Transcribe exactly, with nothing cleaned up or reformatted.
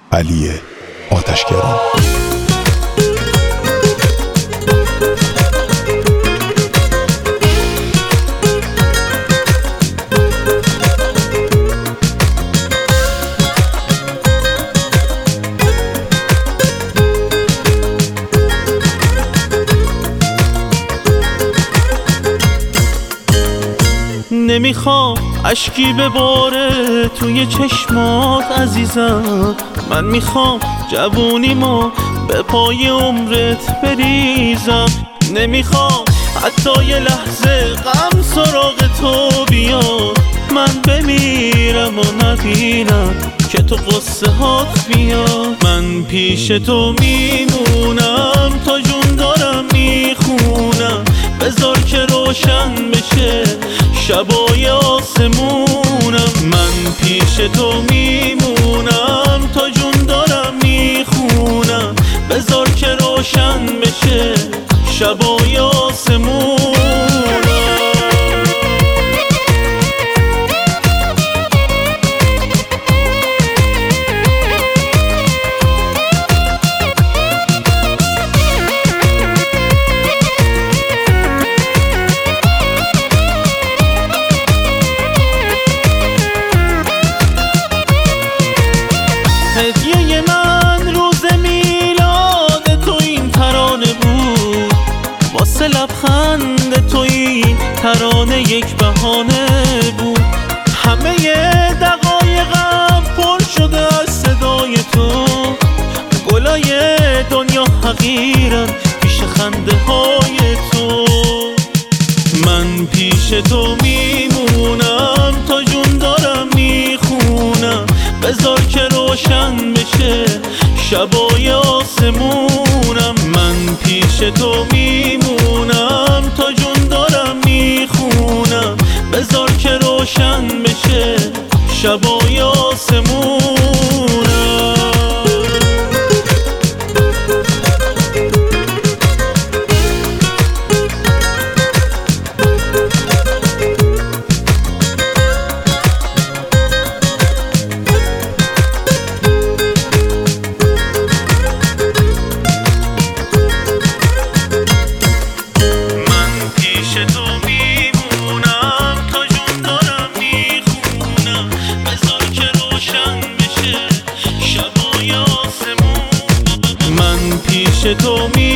علی آتشگران. نمیخوام اشکی بباره توی چشمات عزیزم، من میخوام جوونیمو به پای عمرت بریزم. نمیخوام حتی یه لحظه غم سراغ تو بیاد، من بمیرم و نبینم که تو قصه هات بیاد. من پیش تو میمونم تا جون دارم میخونم، بذار که روشن بشه شبای آسمونم. من پیش تو میمونم تا جون دارم میخونم، بذار که روشن بشه شبای آسمونم. هدیه من روز میلاد تو این ترانه بود، واسه لبخند تو این ترانه یک بهانه بود. همه دقایقم پر شده از صدای تو، گلای دنیا حقیرن پیش خنده های تو. من پیش تو میمونم تا جون دارم میخونم، بذار که روشن بشه شبای آسمونم. من پیش تو میمونم تا جون دارم میخونم، بذار که روشن بشه شبای آسمونم. من پیش تو می